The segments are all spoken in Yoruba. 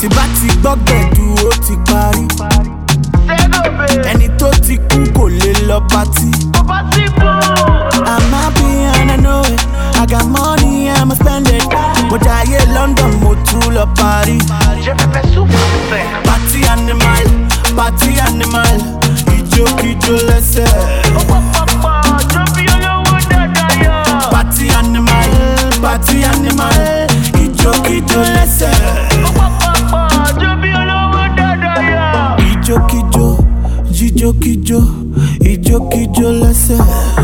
Tí bá ti gbọ́gbẹ̀dù ó ti parí. Ẹni tó ti kú kò lè lọ pátí. I'm happy and I know it. I got money, I'ma spend it. Mo jayé London, mo tún lọ Paris. Party animal, party animal. Ijó lẹ́sẹ̀. Party animal, party animal. Ijó lẹ́sẹ̀. Ijó lẹ́sẹ̀.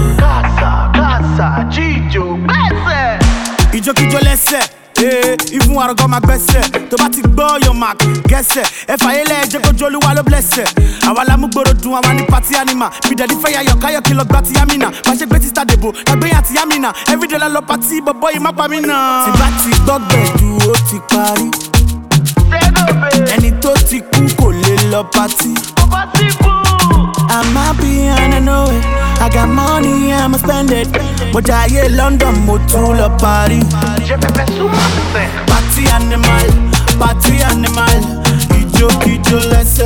Casa, Jijo, gbẹ́sẹ̀. Ijó lẹ́sẹ̀. Even àrògọ́ máa gbẹ́sẹ̀. Tó bá ti gbọ́ your mark, gẹ́sẹ̀. Ẹ fàyẹ́lẹ̀ jẹ́ kójú Olúwa ló blẹ́sẹ̀. Àwa la mú gbòòrò dùn, àwa ní party animal. Bìdẹ̀dí fẹ́ yayọ̀ káyọ̀ kí lọ gbá ti Yamina. Bá ṣe gbé ti Star Debo, lágbéyàn àti Yamina. Everyday la lọ party, bọ̀bọ̀ yìí má pa mí náà. Tí bá ti gbọ́gbẹ̀dù ó ti parí. Ẹni tó ti kú kò lè lọ party. I'm happy and I know it. I got money, I'ma spend it. Mo jayé London, mo tún lọ Paris. Party animal, party animal. Ijó lẹ́sẹ̀.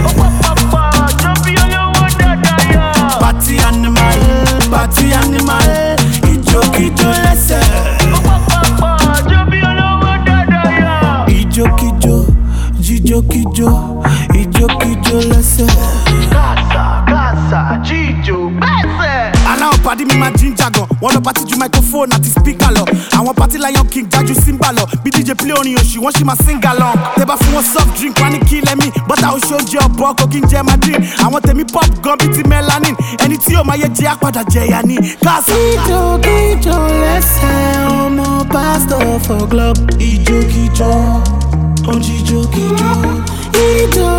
Party animal, party animal. Ijó lẹ́sẹ̀. Ijó lẹ́sẹ̀. Casa, Jijo, gbẹ́sẹ̀. Aláwọ̀ pàdé mi máa jíjà gan. Wọ́n lọ pàtí ju microphone àti speaker lọ. Àwọn pàtí Lion King jájú Simba lọ. Bí DJ play orin òṣì, wọ́n ṣì máa sing along. Tẹ́ bá fún wọn soft drink, wọ́n á ní kí lẹ́mí. Bọ́tà oṣù oúnjẹ ọ̀bọ kò kí n jẹ Madrid. Àwọn tèmi pop gan bíi ti melanin. Ẹni tí yóò máa yẹ jẹ́ àpàdà jẹ̀yà ni. Casa. Ijó lẹ́sẹ̀, ọmọ pastor for club. Ijó, ó jíjó. Ijó